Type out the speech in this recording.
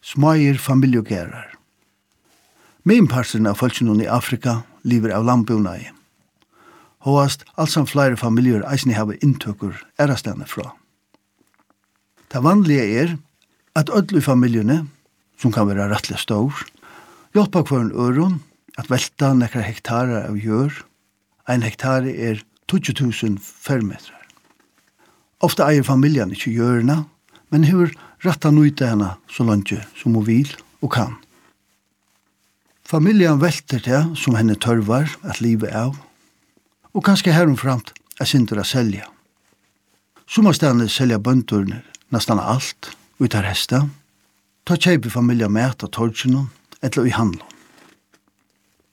smager familjegerar. Minparsen av folkene i Afrika lever av landbunai. Hoast alsan flere familjer eisne have inntøkker erastene fra. Det vanlige at ødel i familjene, som kan være rettelig stor, hjelper hver en øron at velta nekkar hektarer av jør. En hektar 20.000 fermeter. Ofte eier familjen ikke jørene, men hur retta nøyta henne så langt som hun vil og kan. Familjen velter det som henne tørvar at livet av, og kanskje heromframt synder å selja. Sommerstedene selja bøndurene nesten alt, ut av resten. Ta kjeipi familjen mat av torgene, eller i handelen.